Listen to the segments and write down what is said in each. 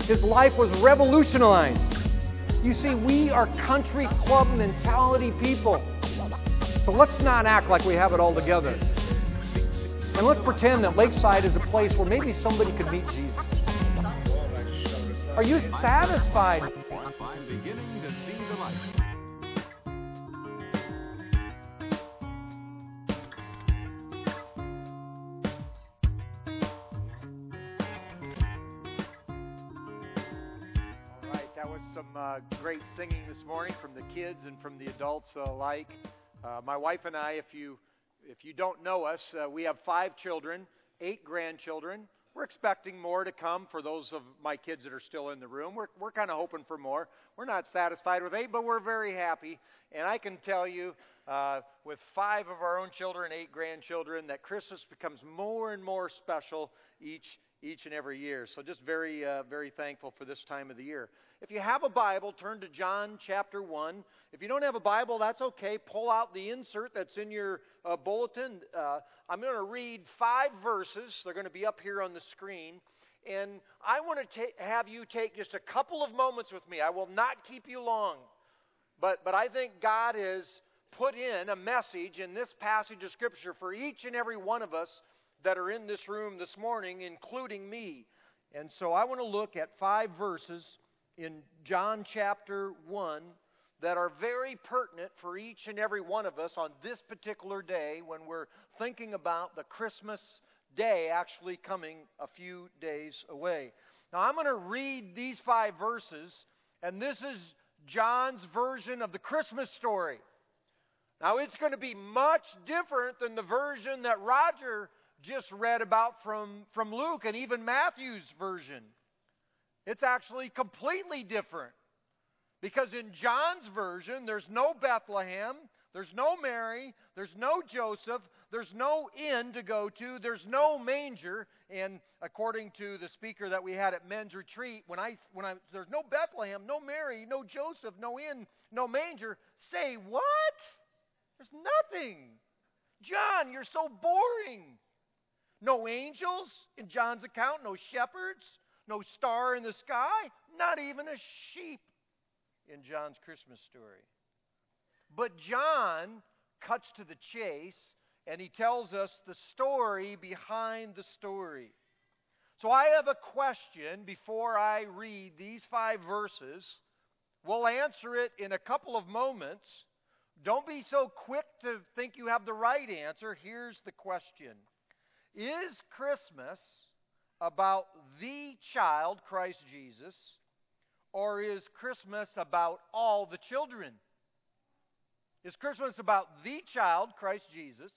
His life was revolutionized. You see, we are country club mentality people. So let's not act like we have it all together. And let's pretend that Lakeside is a place where maybe somebody could meet Jesus. Are you satisfied? I'm beginning to see the light. All right, that was some great singing this morning from the kids and from the adults alike. My wife and I, if you don't know us, we have 5 children, 8 grandchildren. We're expecting more to come for those of my kids that are still in the room. We're kind of hoping for more. We're not satisfied with 8, but we're very happy. And I can tell you, with 5 of our own children, 8 grandchildren, that Christmas becomes more and more special each and every year. So just very, very thankful for this time of the year. If you have a Bible, turn to John chapter 1. If you don't have a Bible, that's okay. Pull out the insert that's in your bulletin. I'm going to read 5 verses. They're going to be up here on the screen. And I want to have you take just a couple of moments with me. I will not keep you long. But I think God has put in a message in this passage of Scripture for each and every one of us that are in this room this morning, including me. And so I want to look at 5 verses in John chapter 1 that are very pertinent for each and every one of us on this particular day when we're thinking about the Christmas day actually coming a few days away. Now I'm going to read these 5 verses, and this is John's version of the Christmas story. Now it's going to be much different than the version that Roger just read about from Luke and even Matthew's version. It's actually completely different. Because in John's version, there's no Bethlehem, there's no Mary, there's no Joseph, there's no inn to go to, there's no manger. And according to the speaker that we had at men's retreat, when I there's no Bethlehem, no Mary, no Joseph, no inn, no manger. Say what? There's nothing. John, you're so boring. No angels in John's account, no shepherds, no star in the sky, not even a sheep in John's Christmas story. But John cuts to the chase, and he tells us the story behind the story. So I have a question before I read these 5 verses. We'll answer it in a couple of moments. Don't be so quick to think you have the right answer. Here's the question. Is Christmas about the child, Christ Jesus, or is Christmas about all the children? Is Christmas about the child, Christ Jesus,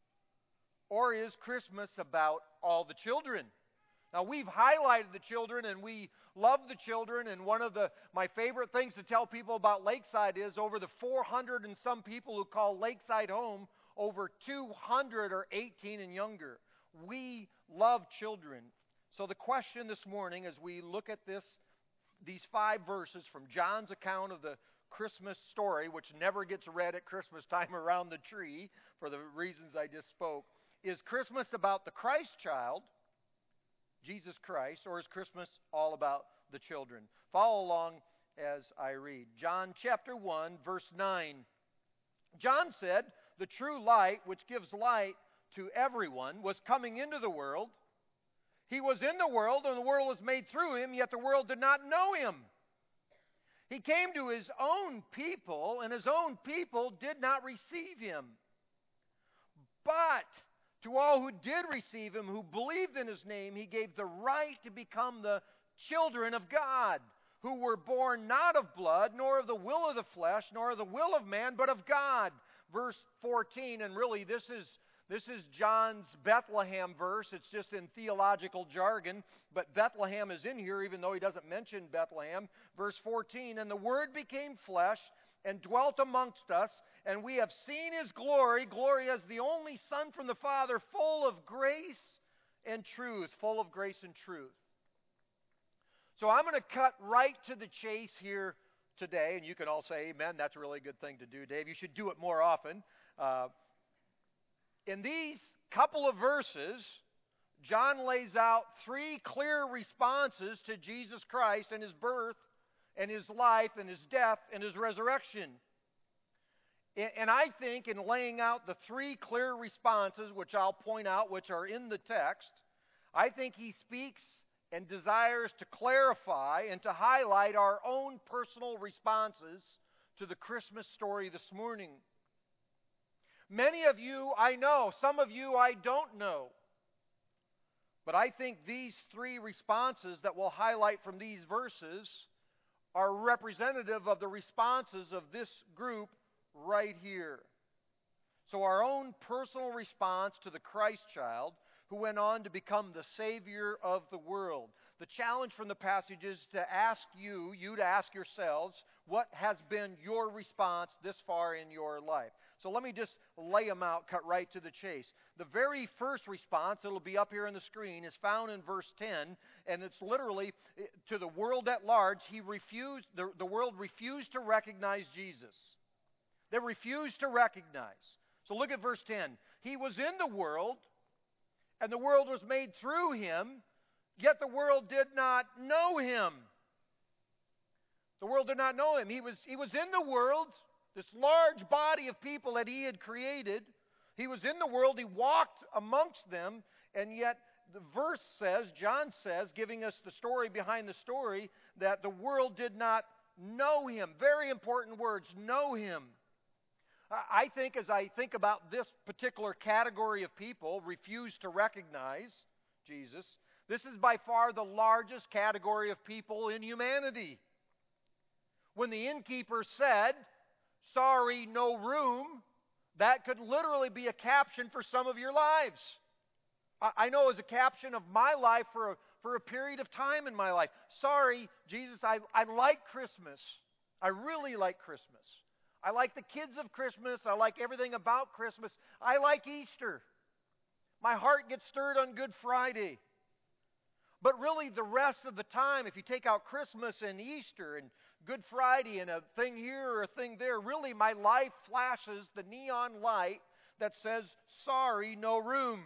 or is Christmas about all the children? Now, we've highlighted the children, and we love the children, and one of my favorite things to tell people about Lakeside is over the 400 and some people who call Lakeside home, over 200 are 18 and younger. We love children. So the question this morning as we look at these 5 verses from John's account of the Christmas story, which never gets read at Christmas time around the tree for the reasons I just spoke, is Christmas about the Christ child, Jesus Christ, or is Christmas all about the children? Follow along as I read. John chapter 1, verse 9. John said, "The true light, which gives light to everyone, was coming into the world. He was in the world, and the world was made through him, yet the world did not know him. He came to his own people, and his own people did not receive him. But to all who did receive him, who believed in his name, he gave the right to become the children of God, who were born not of blood, nor of the will of the flesh, nor of the will of man, but of God." Verse 14, and really this is John's Bethlehem verse. It's just in theological jargon, but Bethlehem is in here even though he doesn't mention Bethlehem. Verse 14, "And the Word became flesh and dwelt amongst us, and we have seen his glory, glory as the only Son from the Father, full of grace and truth." Full of grace and truth. So I'm going to cut right to the chase here today, and you can all say amen. That's a really good thing to do, Dave. You should do it more often. In these couple of verses, John lays out three clear responses to Jesus Christ and His birth and His life and His death and His resurrection. And I think in laying out the three clear responses, which I'll point out, which are in the text, I think he speaks and desires to clarify and to highlight our own personal responses to the Christmas story this morning. Many of you I know, some of you I don't know. But I think these three responses that we'll highlight from these verses are representative of the responses of this group right here. So our own personal response to the Christ child who went on to become the Savior of the world. The challenge from the passage is to ask you to ask yourselves, what has been your response this far in your life? So let me just lay them out, cut right to the chase. The very first response, it'll be up here on the screen, is found in verse 10, and it's literally to the world at large. The world refused to recognize Jesus. They refused to recognize. So look at verse 10. He was in the world, and the world was made through Him, yet the world did not know Him. The world did not know Him. He was in the world, this large body of people that He had created. He was in the world. He walked amongst them, and yet the verse says, John says, giving us the story behind the story, that the world did not know Him. Very important words, know Him. I think as I think about this particular category of people, refuse to recognize Jesus, this is by far the largest category of people in humanity. When the innkeeper said, "Sorry, no room," that could literally be a caption for some of your lives. I know as a caption of my life for a period of time in my life. Sorry, Jesus, I like Christmas. I really like Christmas. I like the kids of Christmas. I like everything about Christmas. I like Easter. My heart gets stirred on Good Friday. But really the rest of the time, if you take out Christmas and Easter and Good Friday and a thing here or a thing there, really my life flashes the neon light that says, "Sorry, no room."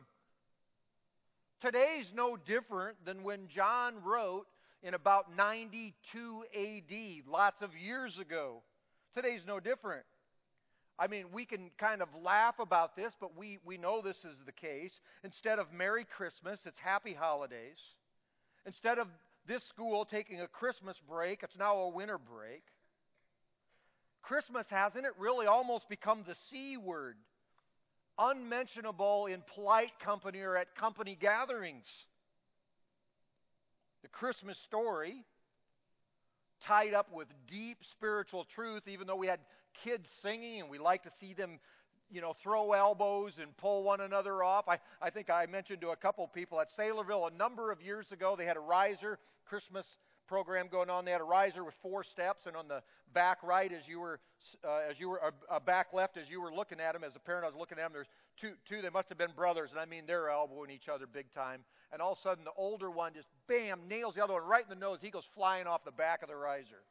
Today's no different than when John wrote in about 92 AD, lots of years ago. Today's no different. I mean, we can kind of laugh about this, but we know this is the case. Instead of Merry Christmas, it's Happy Holidays. Instead of this school taking a Christmas break, it's now a winter break. Christmas, hasn't it really almost become the C word? Unmentionable in polite company or at company gatherings. The Christmas story, tied up with deep spiritual truth, even though we had kids singing and we like to see them, throw elbows and pull one another off. I think I mentioned to a couple of people at Saylorville a number of years ago, they had a riser Christmas program going on. They had a riser with 4 steps, and on the back right, as you were back left, as you were looking at them, as a parent I was looking at them, there's two. They must have been brothers, and I mean they're elbowing each other big time. And all of a sudden, the older one just bam nails the other one right in the nose. He goes flying off the back of the riser.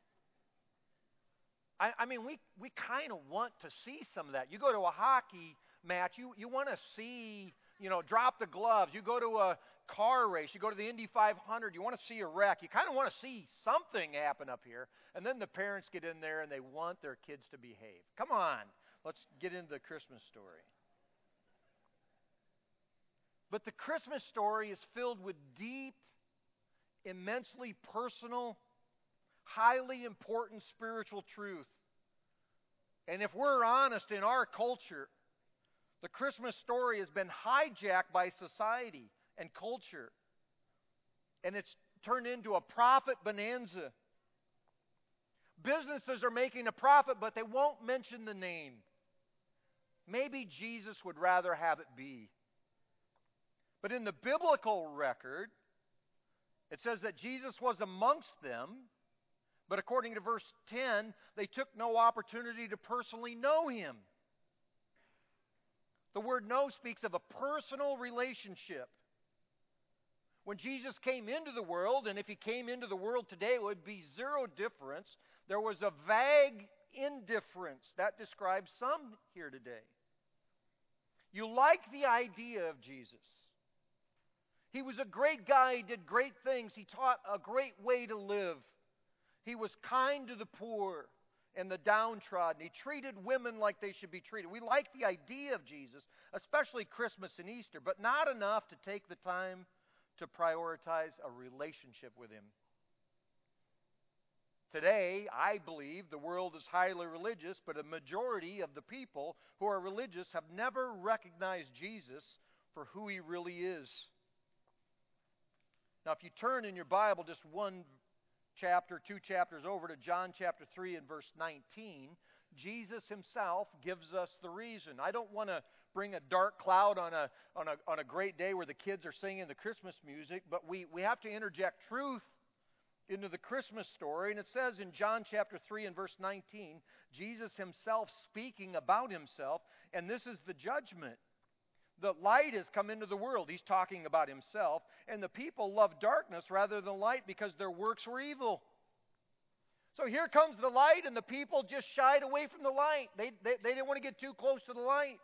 I mean, we kind of want to see some of that. You go to a hockey match, you want to see, drop the gloves. You go to a car race, you go to the Indy 500, you want to see a wreck. You kind of want to see something happen up here. And then the parents get in there and they want their kids to behave. Come on, let's get into the Christmas story. But the Christmas story is filled with deep, immensely personal, highly important spiritual truth. And if we're honest, in our culture, the Christmas story has been hijacked by society and culture. And it's turned into a profit bonanza. Businesses are making a profit, but they won't mention the name. Maybe Jesus would rather have it be. But in the biblical record, it says that Jesus was amongst them, but according to verse 10, they took no opportunity to personally know Him. The word know speaks of a personal relationship. When Jesus came into the world, and if He came into the world today, it would be zero difference. There was a vague indifference. That describes some here today. You like the idea of Jesus. He was a great guy. He did great things. He taught a great way to live. He was kind to the poor and the downtrodden. He treated women like they should be treated. We like the idea of Jesus, especially Christmas and Easter, but not enough to take the time to prioritize a relationship with Him. Today, I believe the world is highly religious, but a majority of the people who are religious have never recognized Jesus for who He really is. Now, if you turn in your Bible just one chapter, 2 chapters over to John chapter 3 and verse 19, Jesus Himself gives us the reason. I don't want to bring a dark cloud on a great day where the kids are singing the Christmas music, but we have to interject truth into the Christmas story. And it says in John chapter 3 and verse 19, Jesus Himself speaking about Himself, and this is the judgment. The light has come into the world. He's talking about Himself. And the people loved darkness rather than light because their works were evil. So here comes the light, and the people just shied away from the light. They didn't want to get too close to the light.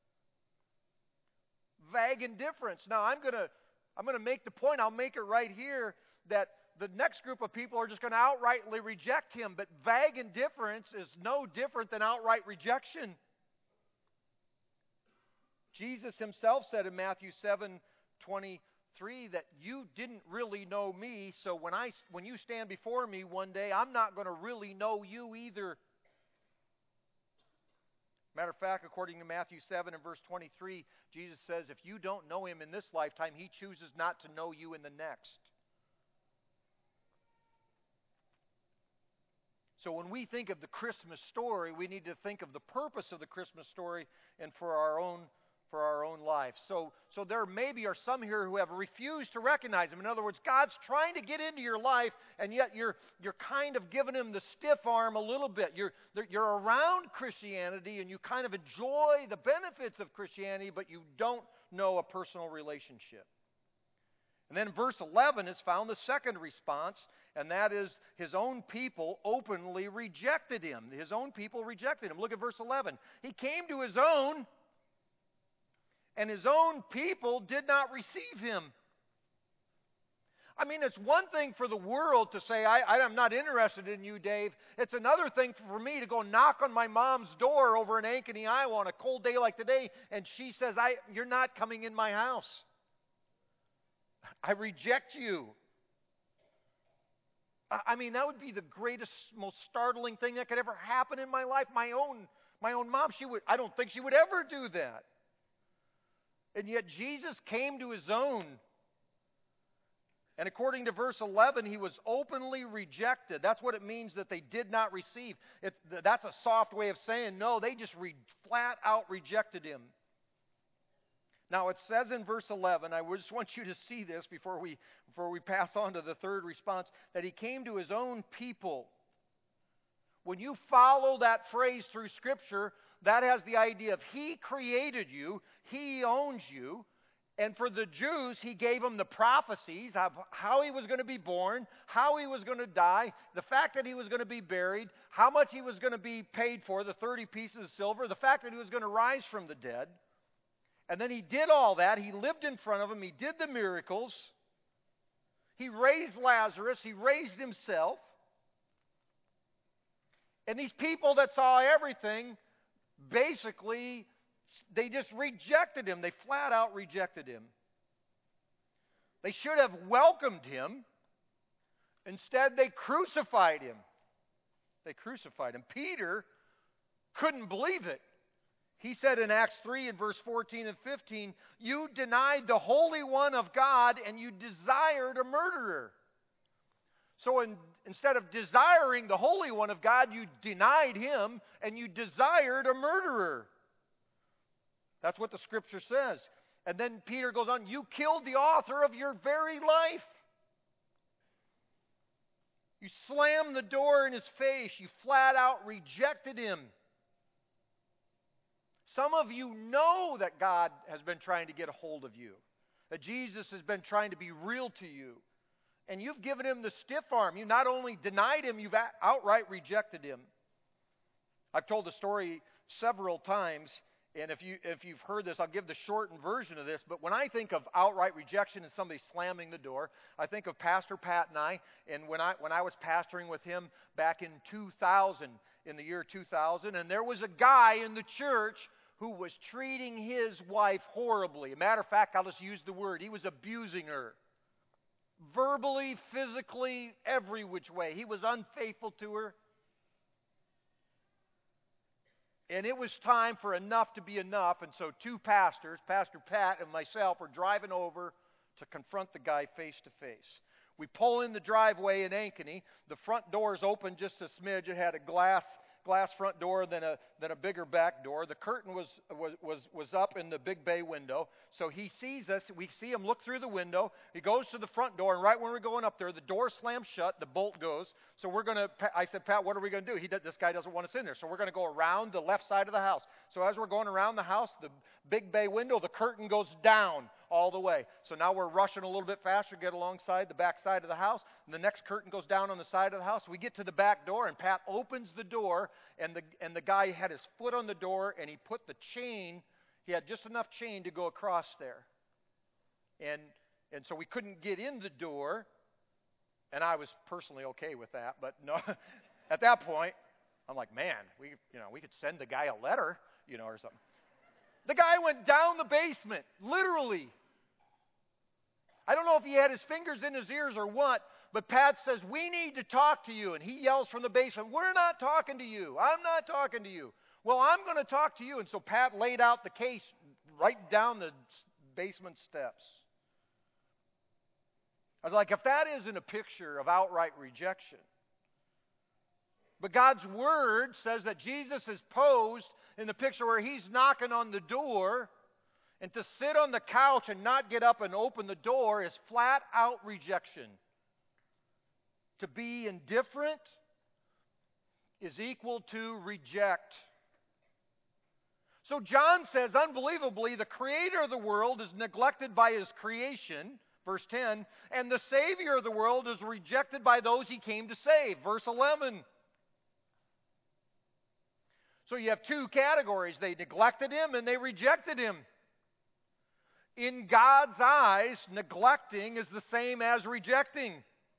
Vague indifference. Now I'm going to make the point, I'll make it right here, that the next group of people are just going to outrightly reject Him. But vague indifference is no different than outright rejection. Jesus Himself said in Matthew 7:23 that you didn't really know me, so when you stand before me one day, I'm not going to really know you either. Matter of fact, according to Matthew 7 and verse 23, Jesus says if you don't know Him in this lifetime, He chooses not to know you in the next. So when we think of the Christmas story, we need to think of the purpose of the Christmas story and for our own life. So there maybe are some here who have refused to recognize Him. In other words, God's trying to get into your life, and yet you're kind of giving Him the stiff arm a little bit. You're around Christianity, and you kind of enjoy the benefits of Christianity, but you don't know a personal relationship. And then in verse 11 is found the second response, and that is His own people openly rejected Him. His own people rejected Him. Look at verse 11. He came to His own, and His own people did not receive Him. I mean, it's one thing for the world to say, I'm not interested in you, Dave. It's another thing for me to go knock on my mom's door over in Ankeny, Iowa on a cold day like today, and she says, you're not coming in my house. I reject you. I mean, that would be the greatest, most startling thing that could ever happen in my life. My own mom, I don't think she would ever do that. And yet Jesus came to His own. And according to verse 11, He was openly rejected. That's what it means that they did not receive. That's a soft way of saying no. They just flat out rejected Him. Now it says in verse 11, I just want you to see this before we pass on to the third response, that He came to His own people. When you follow that phrase through Scripture, that has the idea of He created you, He owns you, and for the Jews, He gave them the prophecies of how He was going to be born, how He was going to die, the fact that He was going to be buried, how much He was going to be paid for, the 30 pieces of silver, the fact that He was going to rise from the dead. And then He did all that. He lived in front of them. He did the miracles. He raised Lazarus. He raised Himself. And these people that saw everything, basically, they just rejected Him. They flat out rejected Him. They should have welcomed Him. Instead, they crucified Him. They crucified Him. Peter couldn't believe it. He said in Acts 3 and verse 14 and 15, you denied the Holy One of God and you desired a murderer. So instead of desiring the Holy One of God, you denied Him and you desired a murderer. That's what the Scripture says. And then Peter goes on, you killed the author of your very life. You slammed the door in His face. You flat out rejected Him. Some of you know that God has been trying to get a hold of you, that Jesus has been trying to be real to you, and you've given Him the stiff arm. You not only denied Him, you've outright rejected Him. I've told the story several times. And if you've heard this, I'll give the shortened version of this. But when I think of outright rejection and somebody slamming the door, I think of Pastor Pat and I. And when I was pastoring with him back in 2000, in the year 2000, and there was a guy in the church who was treating his wife horribly. Matter of fact, I'll just use the word. He was abusing her. Verbally, physically, every which way. He was unfaithful to her. And it was time for enough to be enough. And so two pastors, Pastor Pat and myself, were driving over to confront the guy face to face. We pull in the driveway in Ankeny. The front door is open just a smidge. It had a glass front door, then a bigger back door. The curtain was up in the big bay window. So he sees us. We see him look through the window. He goes to the front door, and right when we're going up there, the door slams shut. The bolt goes. So I said, Pat, what are we going to do? This guy doesn't want us in there. So we're going to go around the left side of the house. So as we're going around the house, the big bay window, the curtain goes down all the way. So now we're rushing a little bit faster, get alongside the back side of the house, and the next curtain goes down on the side of the house. We get to the back door, and Pat opens the door, and the guy had his foot on the door, and he put the chain, he had just enough chain to go across there. And so we couldn't get in the door, and I was personally okay with that, but no, at that point, I'm like, man, we could send the guy a letter, or something. The guy went down the basement, literally. I don't know if he had his fingers in his ears or what, but Pat says, we need to talk to you. And he yells from the basement, we're not talking to you. I'm not talking to you. Well, I'm going to talk to you. And so Pat laid out the case right down the basement steps. I was like, if that isn't a picture of outright rejection. But God's Word says that Jesus is posed in the picture where he's knocking on the door, and to sit on the couch and not get up and open the door is flat out rejection. To be indifferent is equal to reject. So John says, unbelievably, the creator of the world is neglected by his creation, verse 10, and the Savior of the world is rejected by those he came to save, verse 11. So you have two categories. They neglected him and they rejected him. In God's eyes, neglecting is the same as rejecting.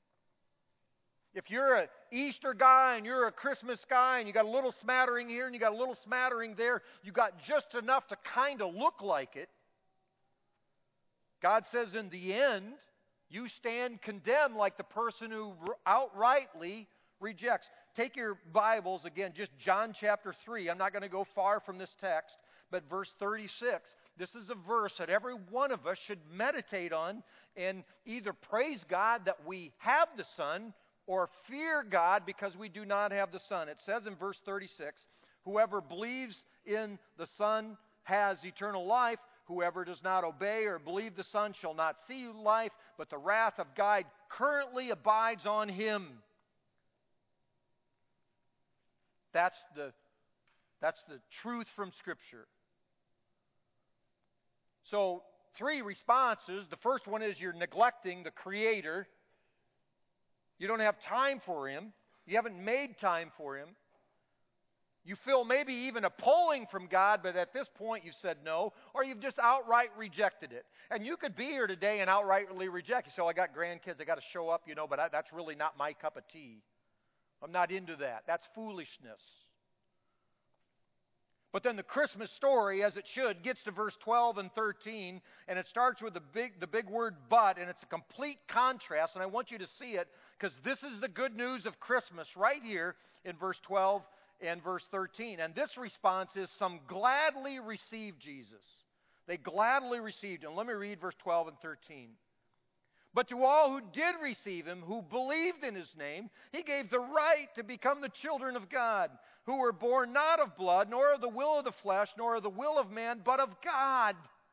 If you're an Easter guy and you're a Christmas guy and you got a little smattering here and you got a little smattering there, you got just enough to kind of look like it. God says in the end, you stand condemned like the person who outrightly rejects. Take your Bibles again, just John chapter 3. I'm not going to go far from this text, but verse 36. This is a verse that every one of us should meditate on and either praise God that we have the Son or fear God because we do not have the Son. It says in verse 36, whoever believes in the Son has eternal life. Whoever does not obey or believe the Son shall not see life, but the wrath of God currently abides on him. That's the truth from Scripture. So, three responses. The first one is you're neglecting the Creator. You don't have time for Him. You haven't made time for Him. You feel maybe even a pulling from God, but at this point you've said no, or you've just outright rejected it. And you could be here today and outrightly reject. You say, I got grandkids, I got to show up, but that's really not my cup of tea. I'm not into that. That's foolishness. But then the Christmas story, as it should, gets to verse 12 and 13, and it starts with the big word but, and it's a complete contrast, and I want you to see it, because this is the good news of Christmas right here in verse 12 and verse 13. And this response is, some gladly received Jesus. They gladly received him. Let me read verse 12 and 13. But to all who did receive him, who believed in his name, he gave the right to become the children of God, who were born not of blood, nor of the will of the flesh, nor of the will of man, but of God.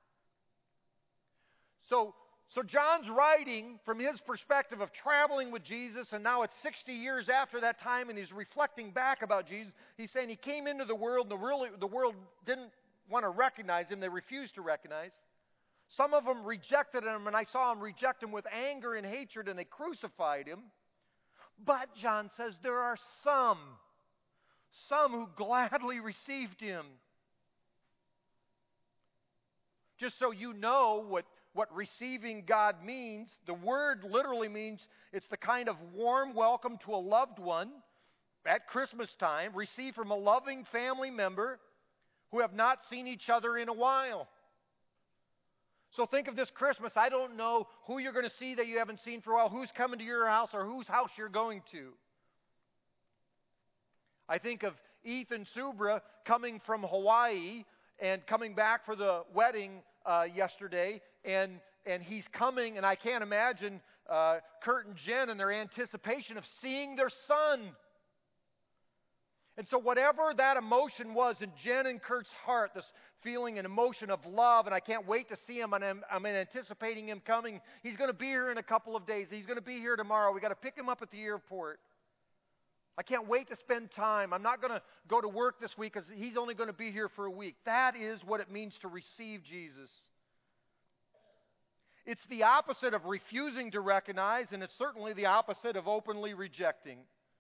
So John's writing from his perspective of traveling with Jesus, and now it's 60 years after that time, and he's reflecting back about Jesus. He's saying he came into the world, and the world didn't want to recognize him. They refused to recognize. Some of them rejected him, and I saw them reject him with anger and hatred, and they crucified him. But, John says, there are some who gladly received him. Just so you know what receiving God means, the word literally means it's the kind of warm welcome to a loved one at Christmas time, received from a loving family member who have not seen each other in a while. So think of this Christmas. I don't know who you're going to see that you haven't seen for a while, who's coming to your house or whose house you're going to. I think of Ethan Subra coming from Hawaii and coming back for the wedding yesterday, and he's coming, and I can't imagine Kurt and Jen and their anticipation of seeing their son. And so whatever that emotion was in Jen and Kurt's heart, this feeling and emotion of love, and I can't wait to see him, and I'm anticipating him coming. He's going to be here in a couple of days. He's going to be here tomorrow. We got to pick him up at the airport. I can't wait to spend time. I'm not going to go to work this week because he's only going to be here for a week. That is what it means to receive Jesus. It's the opposite of refusing to recognize, and it's certainly the opposite of openly rejecting.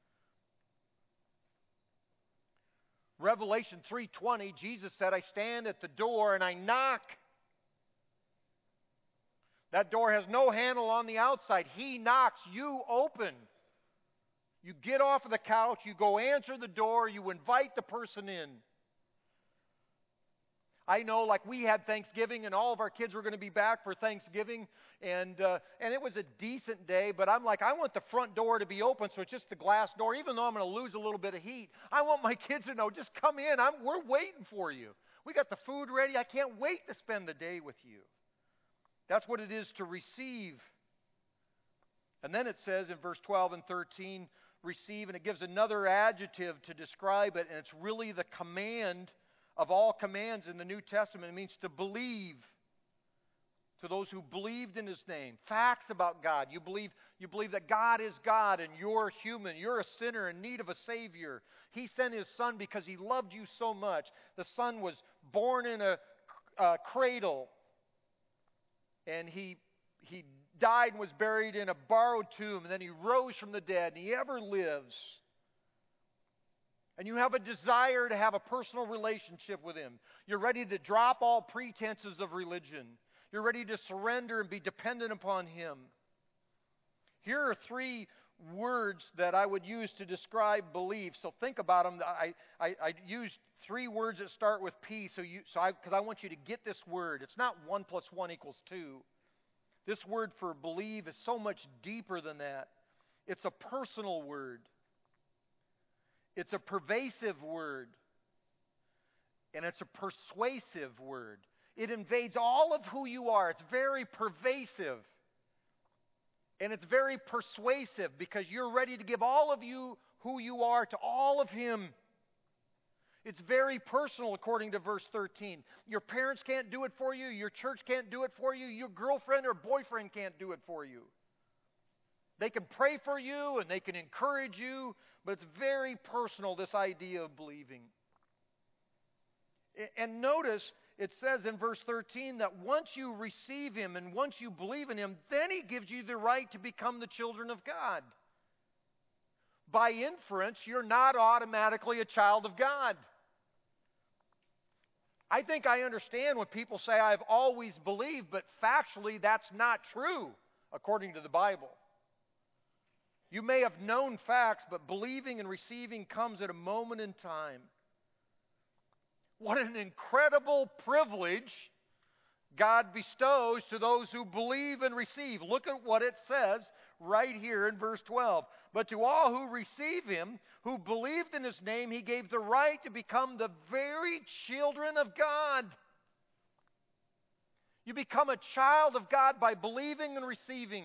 Revelation 3:20, Jesus said, I stand at the door and I knock. That door has no handle on the outside. He knocks, you open. You get off of the couch, you go answer the door, you invite the person in. I know, like we had Thanksgiving, and all of our kids were going to be back for Thanksgiving, and it was a decent day, but I'm like, I want the front door to be open, so it's just the glass door, even though I'm going to lose a little bit of heat. I want my kids to know, just come in, we're waiting for you. We got the food ready, I can't wait to spend the day with you. That's what it is to receive. And then it says in verse 12 and 13, receive, and it gives another adjective to describe it, and it's really the command of all commands in the New Testament. It means to believe. To those who believed in His name. Facts about God. You believe that God is God and you're human. You're a sinner in need of a Savior. He sent His Son because He loved you so much. The Son was born in a cradle. And He died and was buried in a borrowed tomb. And then He rose from the dead. And He ever lives. And you have a desire to have a personal relationship with Him. You're ready to drop all pretenses of religion. You're ready to surrender and be dependent upon Him. Here are 3 words that I would use to describe belief. So think about them. I used 3 words that start with P, because I want you to get this word. It's not 1 + 1 = 2. This word for believe is so much deeper than that. It's a personal word. It's a pervasive word. And it's a persuasive word. It invades all of who you are. It's very pervasive. And it's very persuasive because you're ready to give all of you who you are to all of Him. It's very personal according to verse 13. Your parents can't do it for you. Your church can't do it for you. Your girlfriend or boyfriend can't do it for you. They can pray for you and they can encourage you, but it's very personal, this idea of believing. And notice, it says in verse 13 that once you receive Him and once you believe in Him, then He gives you the right to become the children of God. By inference, you're not automatically a child of God. I think I understand when people say, I've always believed, but factually that's not true, according to the Bible. You may have known facts, but believing and receiving comes at a moment in time. What an incredible privilege God bestows to those who believe and receive. Look at what it says right here in verse 12. But to all who receive Him, who believed in His name, He gave the right to become the very children of God. You become a child of God by believing and receiving.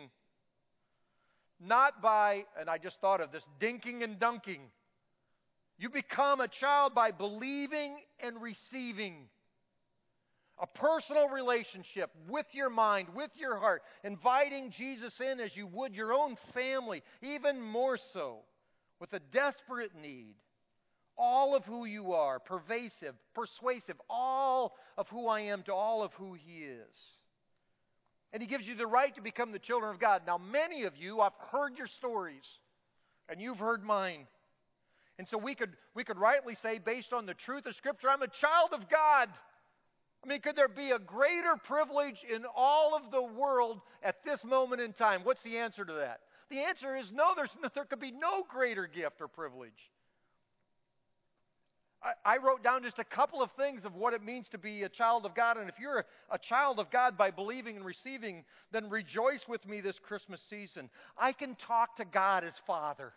Not by, and I just thought of this, dinking and dunking. You become a child by believing and receiving. A personal relationship with your mind, with your heart, inviting Jesus in as you would your own family, even more so, with a desperate need. All of who you are, pervasive, persuasive, all of who I am to all of who He is. And He gives you the right to become the children of God. Now, many of you, I've heard your stories, and you've heard mine. And so we could rightly say, based on the truth of Scripture, I'm a child of God. I mean, could there be a greater privilege in all of the world at this moment in time? What's the answer to that? The answer is no, there could be no greater gift or privilege. I wrote down just a couple of things of what it means to be a child of God. And if you're a child of God by believing and receiving, then rejoice with me this Christmas season. I can talk to God as Father.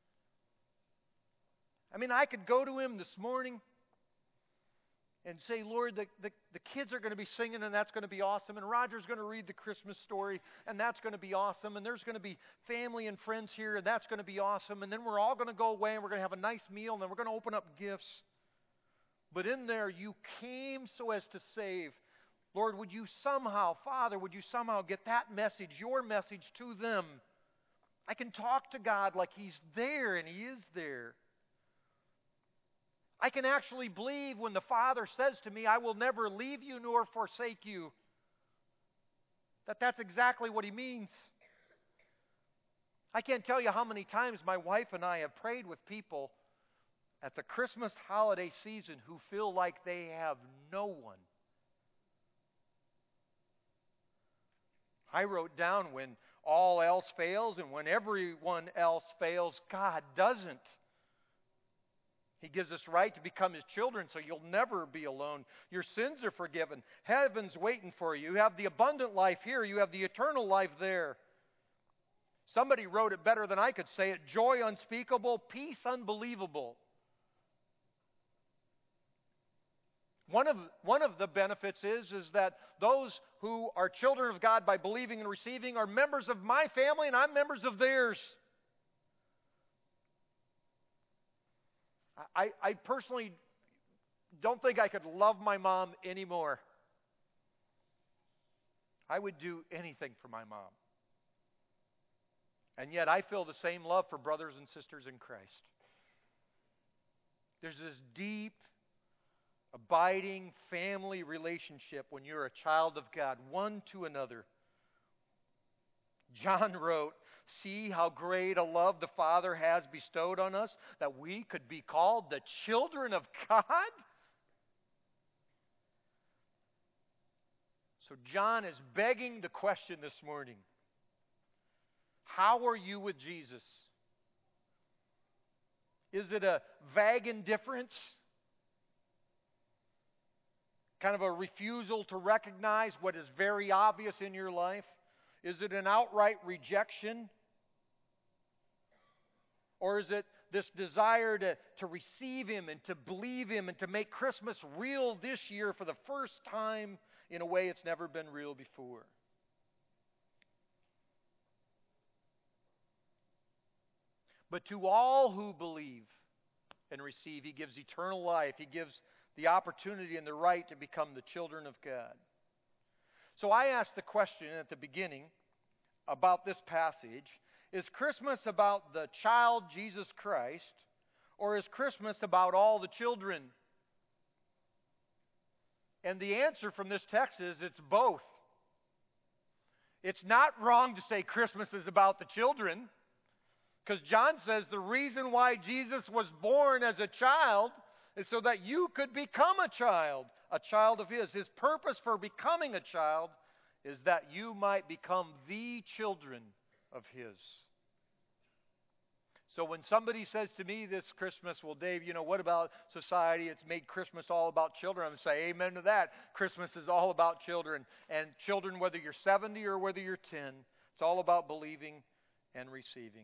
I mean, I could go to Him this morning and say, Lord, the kids are going to be singing, and that's going to be awesome. And Roger's going to read the Christmas story, and that's going to be awesome. And there's going to be family and friends here, and that's going to be awesome. And then we're all going to go away, and we're going to have a nice meal, and then we're going to open up gifts. But in there, you came so as to save. Lord, would you somehow, Father, would you somehow get that message, your message, to them? I can talk to God like He's there, and He is there. I can actually believe when the Father says to me, I will never leave you nor forsake you, that's exactly what He means. I can't tell you how many times my wife and I have prayed with people at the Christmas holiday season who feel like they have no one. I wrote down when all else fails and when everyone else fails, God doesn't. He gives us right to become His children, so you'll never be alone. Your sins are forgiven. Heaven's waiting for you. You have the abundant life here. You have the eternal life there. Somebody wrote it better than I could say it. Joy unspeakable, peace unbelievable. One of the benefits is that those who are children of God by believing and receiving are members of my family, and I'm members of theirs. I personally don't think I could love my mom anymore. I would do anything for my mom. And yet I feel the same love for brothers and sisters in Christ. There's this deep, abiding family relationship when you're a child of God, one to another. John wrote, see how great a love the Father has bestowed on us, that we could be called the children of God? So John is begging the question this morning. How are you with Jesus? Is it a vague indifference? Kind of a refusal to recognize what is very obvious in your life? Is it an outright rejection? Or is it this desire to receive Him and to believe Him and to make Christmas real this year for the first time in a way it's never been real before? But to all who believe and receive, He gives eternal life. He gives the opportunity and the right to become the children of God. So I asked the question at the beginning about this passage, is Christmas about the child Jesus Christ, or is Christmas about all the children? And the answer from this text is it's both. It's not wrong to say Christmas is about the children, because John says the reason why Jesus was born as a child is so that you could become a child of His. His purpose for becoming a child is that you might become the children of His. So when somebody says to me this Christmas, well, Dave, what about society? It's made Christmas all about children. I'm going to say amen to that. Christmas is all about children. And children, whether you're 70 or whether you're 10, it's all about believing and receiving.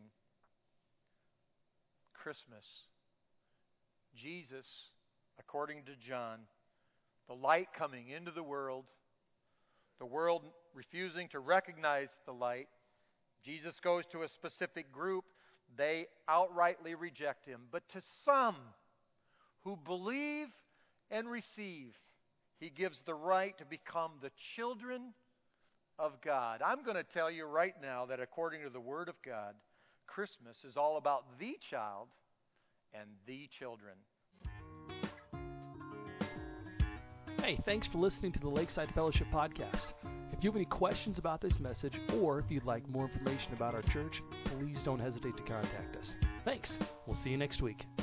Christmas. Jesus, according to John, the light coming into the world refusing to recognize the light. Jesus goes to a specific group. They outrightly reject Him. But to some who believe and receive, He gives the right to become the children of God. I'm going to tell you right now that according to the Word of God, Christmas is all about the child and the children. Hey, thanks for listening to the Lakeside Fellowship Podcast. If you have any questions about this message, or if you'd like more information about our church, please don't hesitate to contact us. Thanks. We'll see you next week.